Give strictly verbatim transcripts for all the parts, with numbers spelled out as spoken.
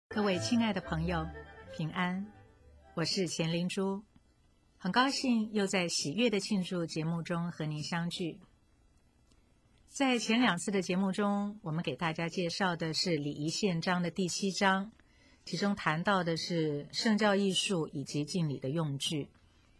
各位亲爱的朋友，平安，我是钱灵珠，很高兴又在喜悦的庆祝节目中和您相聚。在前两次的节目中，我们给大家介绍的是礼仪宪章的第七章，其中谈到的是圣教艺术以及敬礼的用具。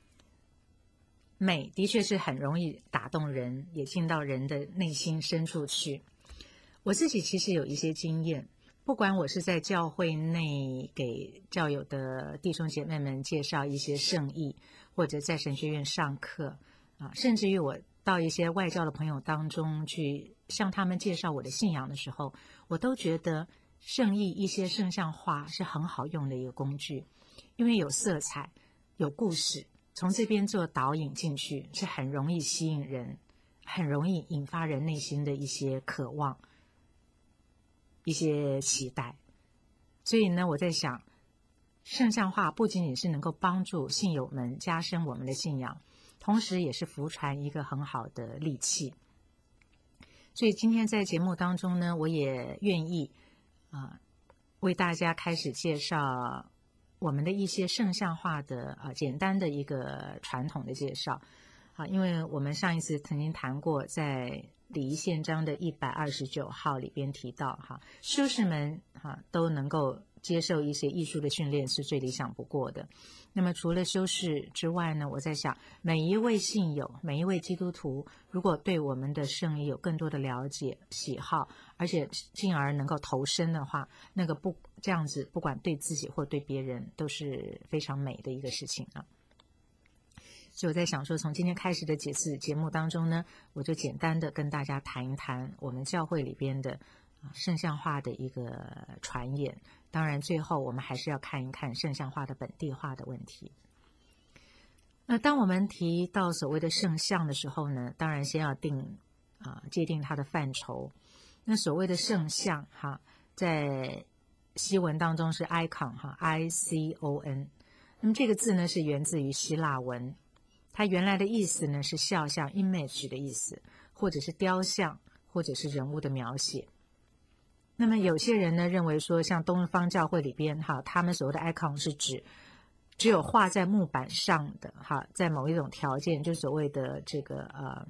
美的确是很容易打动人，也进到人的内心深处去。我自己其实有一些经验，不管我是在教会内给教友的弟兄姐妹们介绍一些圣意，或者在神学院上课啊，甚至于我到一些外教的朋友当中去向他们介绍我的信仰的时候，我都觉得圣意一些圣像画是很好用的一个工具，因为有色彩，有故事，从这边做导引进去是很容易吸引人，很容易引发人内心的一些渴望，一些期待。所以呢，我在想，圣像画不仅仅是能够帮助信友们加深我们的信仰，同时也是福传一个很好的利器。所以今天在节目当中呢，我也愿意啊、呃，为大家开始介绍我们的一些圣像画的啊、呃、简单的一个传统的介绍啊，因为我们上一次曾经谈过，在礼仪宪章的一百二十九号里边提到哈，修士们哈都能够接受一些艺术的训练是最理想不过的。那么除了修士之外呢，我在想每一位信友，每一位基督徒，如果对我们的圣意有更多的了解喜好，而且进而能够投身的话，那个不这样子不管对自己或对别人都是非常美的一个事情啊。所以我在想说，从今天开始的几次节目当中呢，我就简单的跟大家谈一谈我们教会里边的啊圣像画的一个传演。当然最后我们还是要看一看圣像画的本地化的问题。那当我们提到所谓的圣像的时候呢，当然先要定啊界定它的范畴。那所谓的圣像哈，在西文当中是 icon 哈 I C O N， 那么这个字呢是源自于希腊文，它原来的意思呢是肖像 image 的意思，或者是雕像，或者是人物的描写。那么有些人呢认为说，像东方教会里边哈，他们所谓的 icon 是指只有画在木板上的哈，在某一种条件，就所谓的这个呃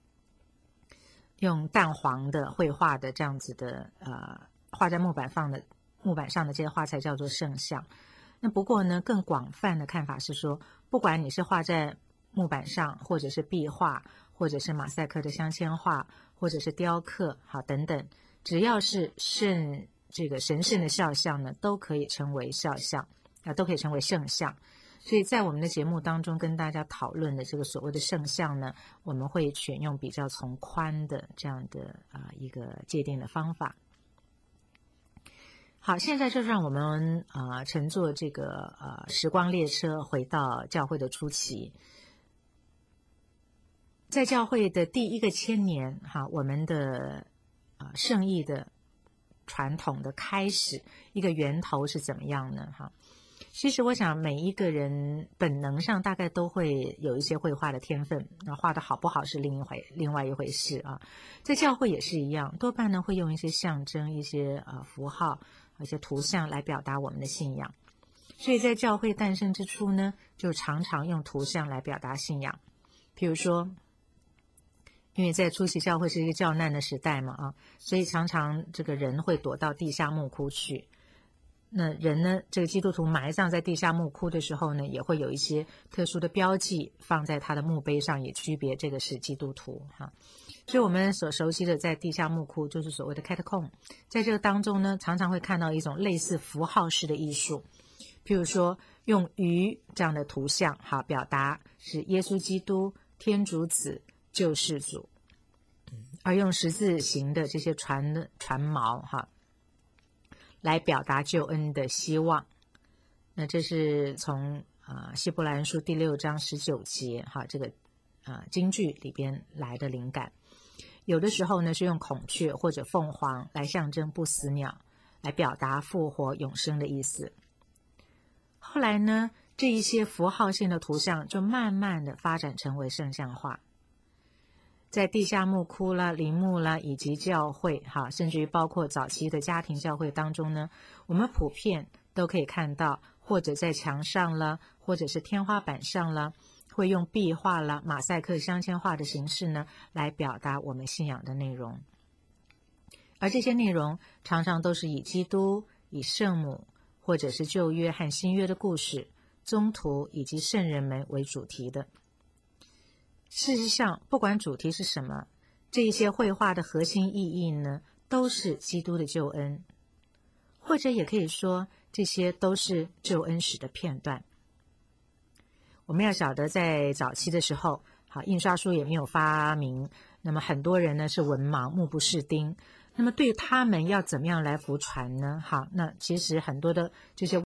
用淡黄的绘画的这样子的呃画在木板上的木板上的这些画才叫做圣像。那不过呢，更广泛的看法是说，不管你是画在木板上，或者是壁画，或者是马赛克的镶嵌画，或者是雕刻好等等，只要是圣这个神圣的肖像呢，都可以成为肖像啊，都可以成为圣像。所以在我们的节目当中跟大家讨论的这个所谓的圣像呢，我们会选用比较从宽的这样的啊、呃、一个界定的方法。好，现在就让我们啊、呃、乘坐这个呃时光列车回到教会的初期。在教会的第一个千年哈，我们的啊、呃、圣意的传统的开始，一个源头是怎么样呢？哈，其实我想每一个人本能上大概都会有一些绘画的天分，那画的好不好是另一回另外一回事啊。在教会也是一样，多半呢会用一些象征、一些呃符号、一些图像来表达我们的信仰。所以在教会诞生之初呢，就常常用图像来表达信仰。譬如说，因为在初期教会是一个较难的时代嘛啊，所以常常这个人会躲到地下墓窟去。那人呢，这个基督徒埋葬在地下墓窟的时候呢，也会有一些特殊的标记放在他的墓碑上，也区别这个是基督徒哈。所以我们所熟悉的在地下墓窟就是所谓的 catacomb， 在这个当中呢，常常会看到一种类似符号式的艺术，譬如说用鱼这样的图像好表达是耶稣基督天主子救世主，而用十字形的这些船船锚哈来表达救恩的希望。那这是从啊、呃、希伯来人书第六章十九节哈这个啊、呃、经句里边来的灵感。有的时候呢是用孔雀或者凤凰来象征不死鸟，来表达复活永生的意思。后来呢，这一些符号性的图像就慢慢的发展成为圣像画。 在地下墓窟啦、陵墓啦，以及教会哈，甚至于包括早期的家庭教会当中呢，我们普遍都可以看到，或者在墙上啦，或者是天花板上啦，会用壁画啦、马赛克镶嵌画的形式呢，来表达我们信仰的内容。而这些内容常常都是以基督、以圣母，或者是旧约和新约的故事、宗徒以及圣人们为主题的。事实上，不管主题是什么，这一些绘画的核心意义呢，都是基督的救恩，或者也可以说，这些都是救恩史的片段。我们要晓得，在早期的时候，好，印刷书也没有发明，那么很多人呢是文盲，目不识丁。那么对他们要怎么样来福传呢？好，那其实很多的这些